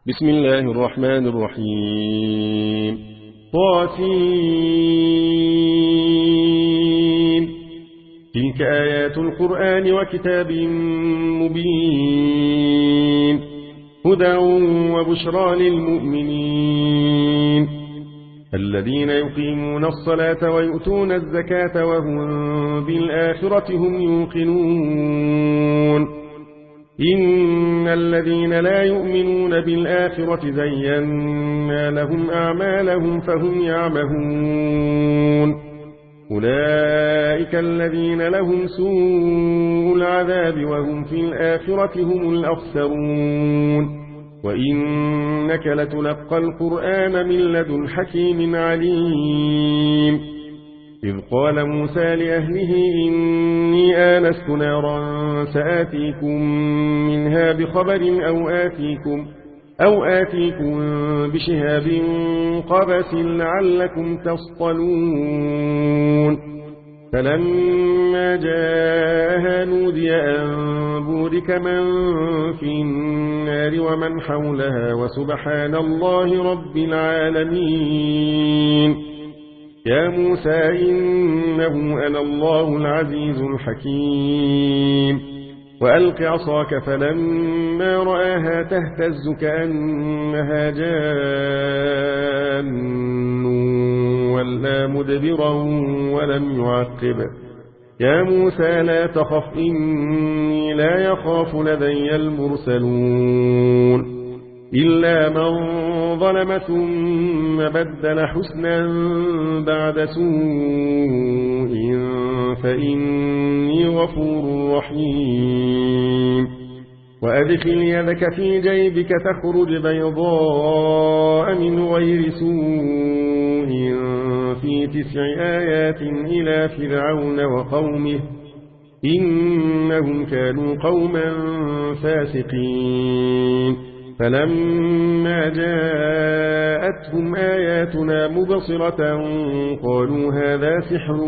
بسم الله الرحمن الرحيم طاسين. تلك آيات القرآن وكتاب مبين هدى وبشرى للمؤمنين الذين يقيمون الصلاة ويؤتون الزكاة وهم بالآخرة هم يوقنون. إن الذين لا يؤمنون بالآخرة زينا لهم أعمالهم فهم يعمهون. أولئك الذين لهم سوء العذاب وهم في الآخرة هم الأخسرون. وإنك لتلقى القرآن من لدن حكيم عليم. إذ قال موسى لأهله إني آنست نارا سآتيكم منها بخبر أو آتيكم بشهاب قبس لعلكم تصطلون. فلما جاءها نودي أن بورك من في النار ومن حولها وسبحان الله رب العالمين. يا موسى إنه أنا الله العزيز الحكيم. وألق عصاك فلما رآها تهتز كأنها جان ولا مدبرا ولم يعقب. يا موسى لا تخف إني لا يخاف لدي المرسلون. إلا من ظلم ثم بدل حسنا بعد سوء فإني غفور رحيم. وأدخل يدك في جيبك تخرج بيضاء من غير سوء في 9 آيات إلى فرعون وقومه إنهم كانوا قوما فاسقين. فلما جاءتهم آياتنا مبصرة قالوا هذا سحر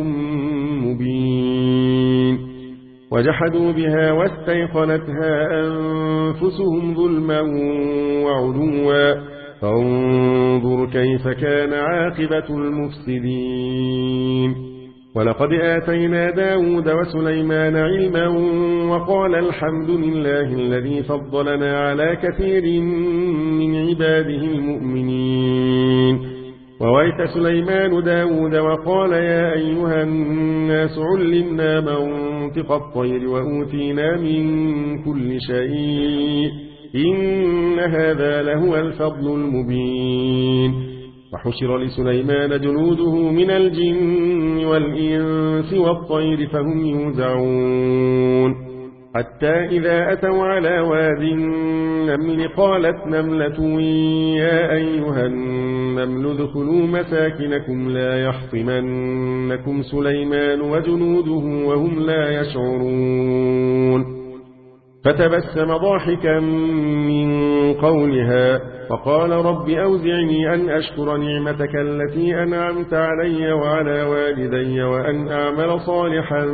مبين. وجحدوا بها واستيقنتها أنفسهم ظلما وعلوا فانظر كيف كان عاقبة المفسدين. ولقد آتينا داود وسليمان علما وقال الحمد لله الذي فضلنا على كثير من عباده المؤمنين. وورث سليمان داود وقال يا أيها الناس علمنا منطق الطير وأوتينا من كل شيء إن هذا لهو الفضل المبين. وحشر لسليمان جنوده من الجن والإنس والطير فهم يوزعون. حتى إذا أتوا على واد النمل قالت نملة يا أيها النمل ادخلوا مساكنكم لا يحطمنكم سليمان وجنوده وهم لا يشعرون. فتبسم ضاحكا من قولها فقال رب أوزعني أن أشكر نعمتك التي أنعمت علي وعلى والدي وأن أعمل صالحا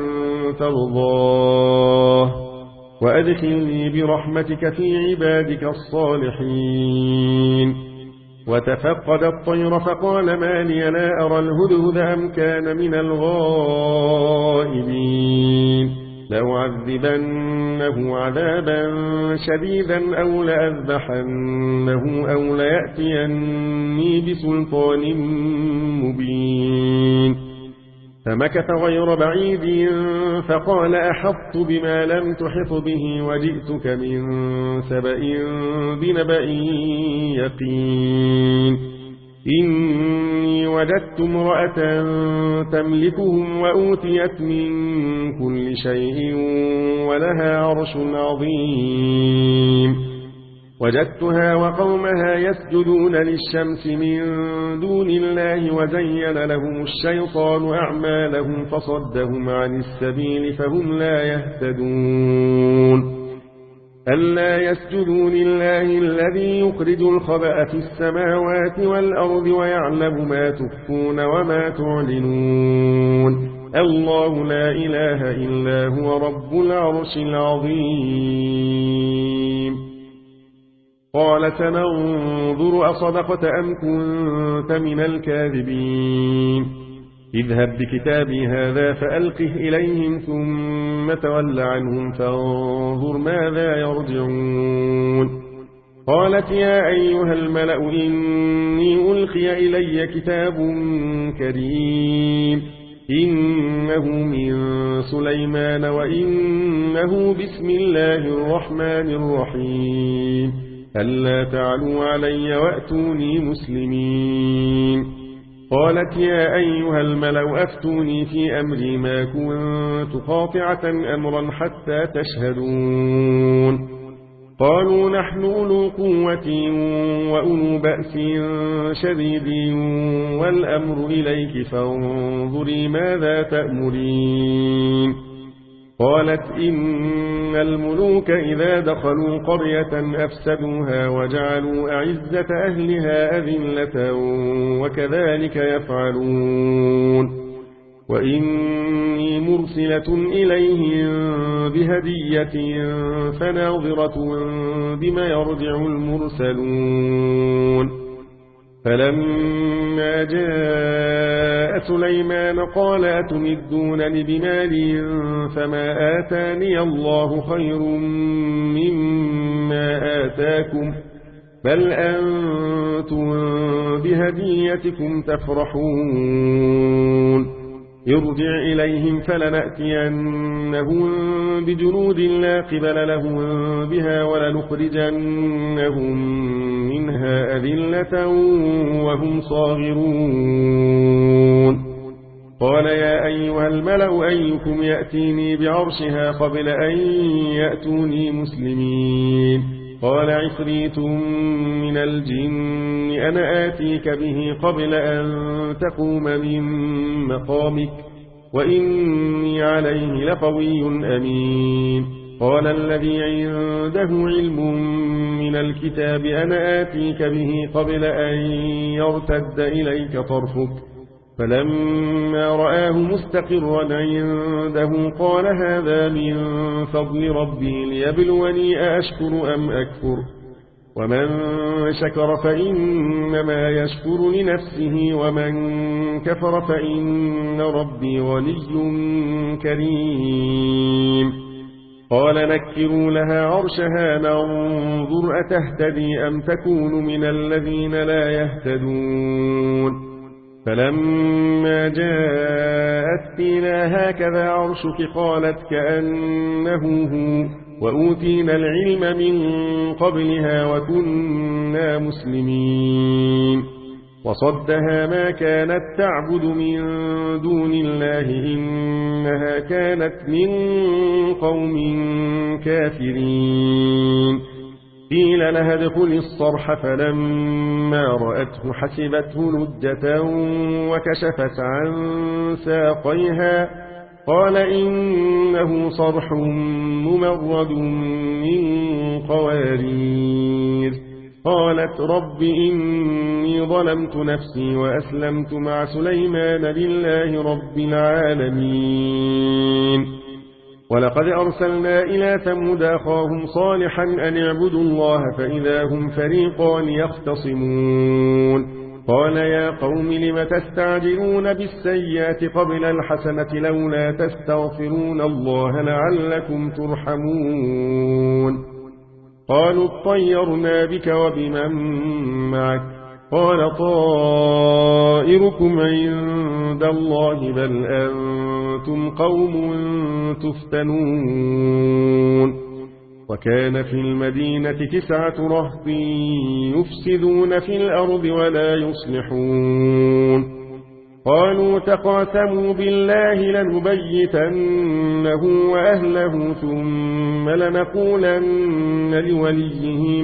ترضاه وأدخلني برحمتك في عبادك الصالحين. وتفقد الطير فقال ما لي لا أرى الهدهد أم كان من الغائبين. لأعذبنه عذابا شديدا أو لأذبحنه أو ليأتيني بسلطان مبين. فمكث غير بعيد فقال أحطت بما لم تحط به وجئتك من سبأ بنبأ يقين. إني وجدت امرأة تملكهم وأوتيت من كل شيء ولها عرش عظيم. وجدتها وقومها يسجدون للشمس من دون الله وزين لهم الشيطان أعمالهم فصدهم عن السبيل فهم لا يهتدون. ألا يسجدوا لله الذي يخرج الخبأ في السماوات والأرض ويعلم ما تخفون وما تعلنون. الله لا إله إلا هو رب العرش العظيم. قال سننظر أصدقت أم كنت من الكاذبين اذهب بكتابي هذا فألقه إليهم ثم تول عنهم فانظر ماذا يرجعون قالت يا أيها الملأ إني ألقي إلي كتاب كريم إنه من سليمان وإنه بسم الله الرحمن الرحيم ألا تعلوا علي وأتوني مسلمين قالت يا أيها الملأ أفتوني في أمري ما كنت قاطعة أمرا حتى تشهدون قالوا نحن أولو قوة وأولو بأس شديد والأمر إليك فانظري ماذا تأمرين قالت إن الملوك إذا دخلوا قرية أفسدوها وجعلوا أعزة أهلها أذلة وكذلك يفعلون وإني مرسلة إليهم بهدية فناظرة بما يرجع المرسلون فلما جاء سليمان قال أتمدونني بمال فما آتاني الله خير مما آتاكم بل أنتم بهديتكم تفرحون ارجع إليهم فلنأتينهم بجنود لا قبل لهم بها ولنخرجنهم منها أذلة وهم صاغرون قال يا أيها الملأ أيكم يأتيني بعرشها قبل أن يأتوني مسلمين قال عفريت من الجن أنا آتيك به قبل أن تقوم من مقامك وإني عليه لقوي أمين قال الذي عنده علم من الكتاب أنا آتيك به قبل أن يرتد إليك طرفك فلما رآه مستقرا عنده قال هذا من فضل ربي ليبلوني أأشكر أم أكفر ومن شكر فإنما يشكر لنفسه ومن كفر فإن ربي غني كريم قال نكروا لها عرشها ننظر أتهتدي أم تكون من الذين لا يهتدون فلما جاءت قيلا هكذا عرشك قالت كأنه هو وأوتينا العلم من قبلها وكنا مسلمين وصدها ما كانت تعبد من دون الله إنها كانت من قوم كافرين قيل لها ادخل الصرح فلما رأته حسبته لجة وكشفت عن ساقيها قال إنه صرح ممرد من قوارير قالت رب إني ظلمت نفسي وأسلمت مع سليمان لله رب العالمين ولقد أرسلنا إلى ثمود أخاهم صالحا أن اعبدوا الله فإذا هم فريقان يختصمون قال يا قوم لم تستعجلون بالسيئات قبل الحسنة لولا تستغفرون الله لعلكم ترحمون قالوا اطيرنا بك وبمن معك قال طائركم عند الله بل أنتم قوم تفتنون وكان في المدينة 9 رهط يفسدون في الأرض ولا يصلحون قالوا تقاسموا بالله لنبيتنه وأهله ثم لنقولن لوليه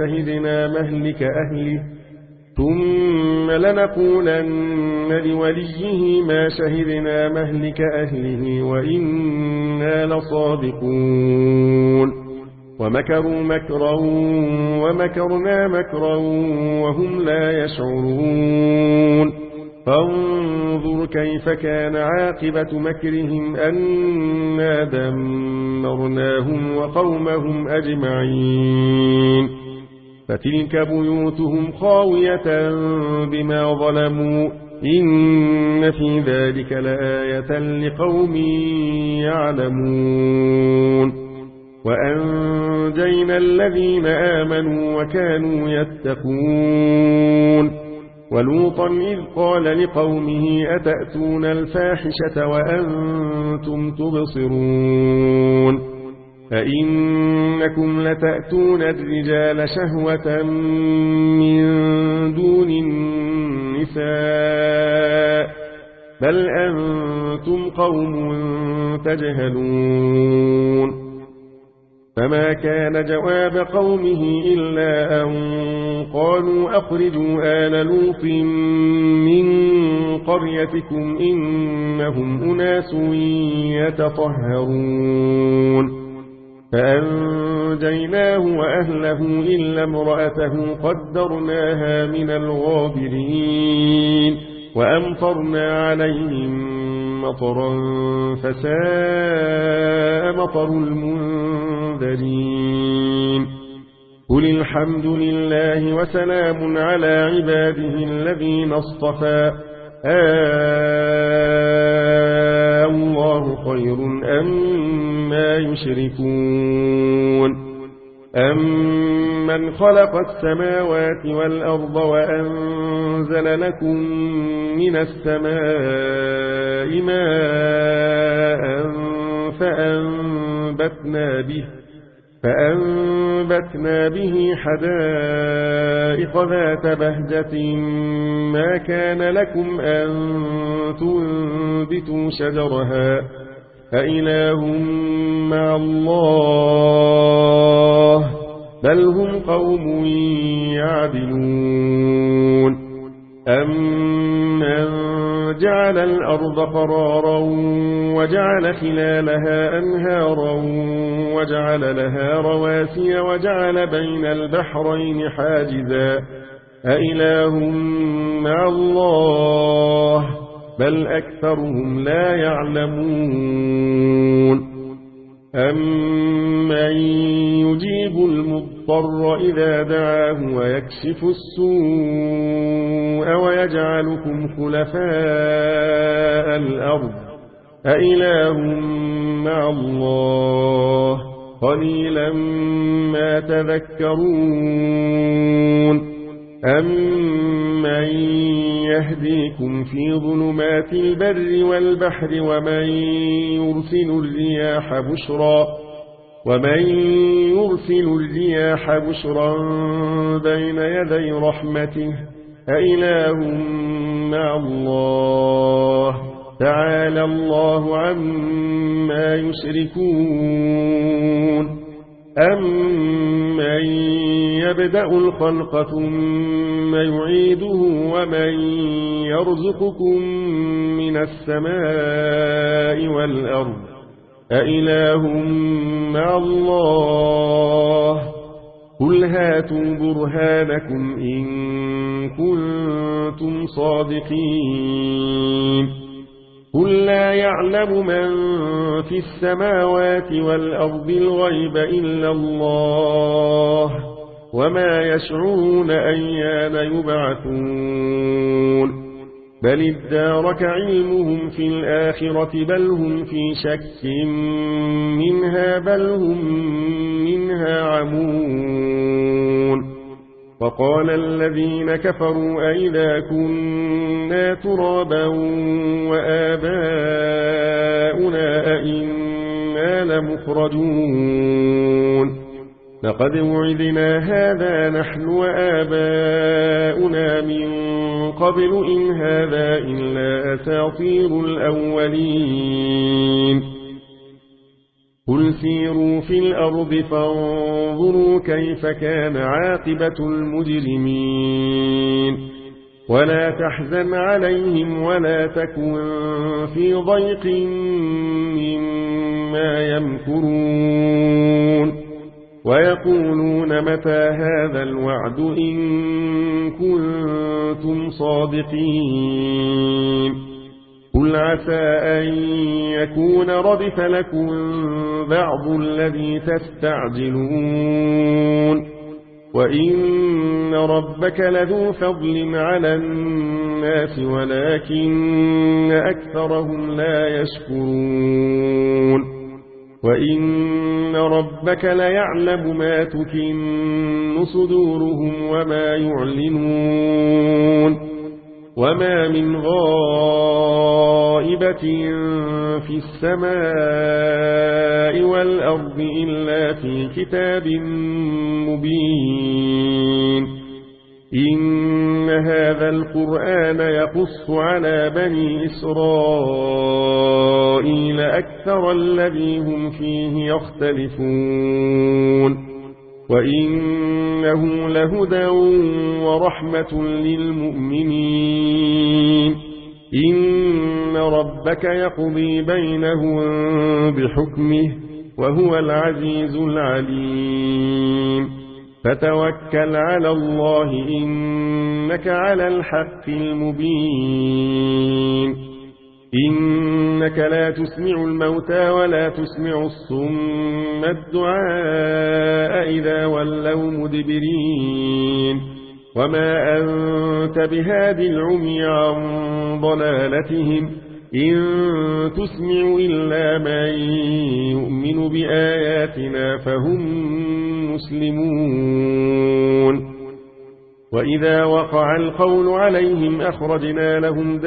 ما شهدنا مهلك أهله وإنا لصادقون ومكروا مكرا ومكرنا مكرا وهم لا يشعرون فانظر كيف كان عاقبة مكرهم أنا دمرناهم وقومهم أجمعين فتلك بيوتهم خاوية بما ظلموا إن في ذلك لآية لقوم يعلمون وأنجينا الذين آمنوا وكانوا يتقون ولوطا إذ قال لقومه أتأتون الفاحشة وأنتم تبصرون أئنكم لتأتون الرجال شهوة من دون النساء بل أنتم قوم تجهلون فما كان جواب قومه إلا أن قالوا أخرجوا آل لوط من قريتكم إنهم أناس يتطهرون فأنجيناه وأهله إلا امرأته قدرناها من الغابرين وأمطرنا عليهم مطرا فساء مطر المنذرين قل الحمد لله وسلام على عباده الذين اصطفى الله خير أما يشركون أمن خلق السماوات والأرض وأنزل لكم من السماء ماء فأنبتنا به حدائق ذات بهجة ما كان لكم أن تنبتوا شجرها أإله مع الله بل هم قوم يعدلون أمن جعل الأرض قرارا وجعل خلالها أنهارا وجعل لها رواسي وجعل بين البحرين حاجزا أإله مع الله بل أكثرهم لا يعلمون أمن يجيب المضطر إذا دعاه ويكشف السوء ويجعلكم خلفاء الأرض أإله مع الله قليلا ما تذكرون أمن يهديكم في ظلمات البر والبحر ومن يرسل الرياح بشرا بين يدي رحمته أإله مع الله تعالى الله عما يشركون أمن يبدأ الخلق ثم يعيده ومن يرزقكم من السماء والأرض أإله مع الله قل هاتوا برهانكم إن كنتم صادقين قل لا يعلم من في السماوات والأرض الغيب إلا الله وما يشعرون أيان يبعثون بل ادارك علمهم في الآخرة بل هم في شك منها بل هم منها عمون وقال الذين كفروا أئذا كنا ترابا وآباؤنا أئنا لمخرجون لقد وعدنا هذا نحن وآباؤنا من قبل إن هذا إلا أساطير الأولين قل سيروا في الأرض فانظروا كيف كان عاقبة المجرمين ولا تحزن عليهم ولا تكن في ضيق مما يمكرون ويقولون متى هذا الوعد إن كنتم صادقين قل عسى أن يكون ردف لكم بعض الذي تستعجلون وإن ربك لذو فضل على الناس ولكن أكثرهم لا يشكرون وإن ربك ليعلم ما تكن صدورهم وما يعلنون وما من غائبة في السماء والأرض إلا في كتاب مبين إن هذا القرآن يقص على بني إسرائيل أكثر الذي هم فيه يختلفون وإنه لهدى ورحمة للمؤمنين إن ربك يقضي بينهم بحكمه وهو العزيز العليم فتوكل على الله إنك على الحق المبين إنك لا تسمع الموتى ولا تسمع الصم الدعاء إذا ولوا مدبرين وما أنت بهاد العمي عن ضلالتهم إن تسمع إلا من يؤمن بآياتنا فهم مسلمون وإذا وقع القول عليهم أخرجنا لهم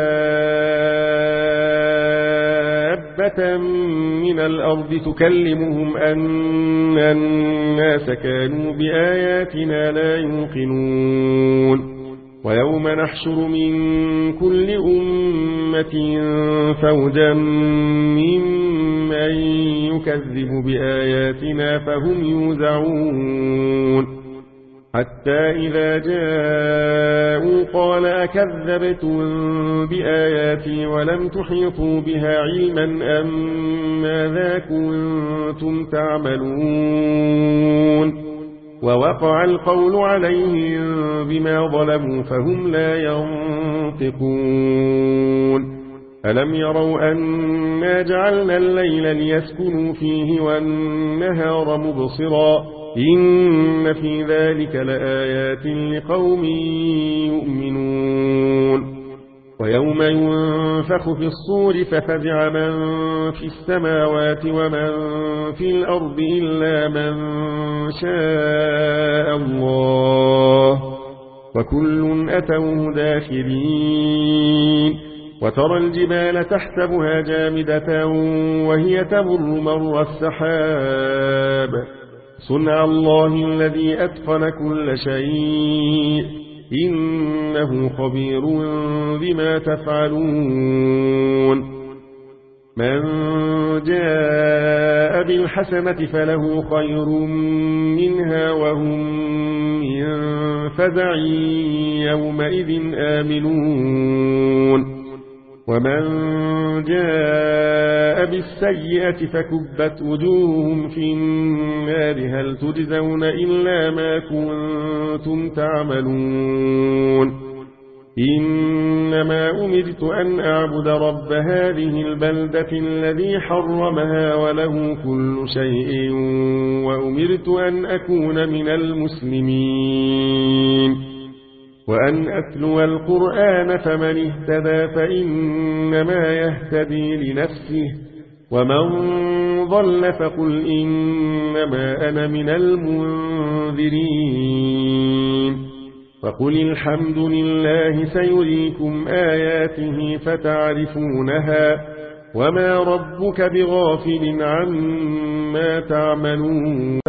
دابة من الأرض تكلمهم أن الناس كانوا بآياتنا لا يوقنون ويوم نحشر من كل أمة فوجا ممن يكذب بآياتنا فهم يوزعون حتى إذا جاءوا قال أكذبتم بآياتي ولم تحيطوا بها علما أم ماذا كنتم تعملون ووقع القول عليهم بما ظلموا فهم لا ينطقون ألم يروا أنا جعلنا الليل ليسكنوا فيه والنهار مبصرا إن في ذلك لآيات لقوم يؤمنون ويوم ينفخ في الصور ففزع من في السماوات ومن في الأرض إلا من شاء الله وكل أتوه داخرين وترى الجبال تحسبها جامدة وهي تمر مر السحاب صنع الله الذي أتقن كل شيء إنه خبير بما تفعلون من جاء بالحسنة فله خير منها وهم من فزع يومئذ آمنون ومن جاء بالسيئة فكبت وجوههم في النار هل تجزون إلا ما كنتم تعملون إنما أمرت أن أعبد رب هذه البلدة الذي حرمها وله كل شيء وأمرت أن أكون من المسلمين وأن أتلو القرآن فمن اهتدى فإنما يهتدي لنفسه ومن ضل فقل إنما أنا من المنذرين فقل الحمد لله سيريكم آياته فتعرفونها وما ربك بغافل عما تعملون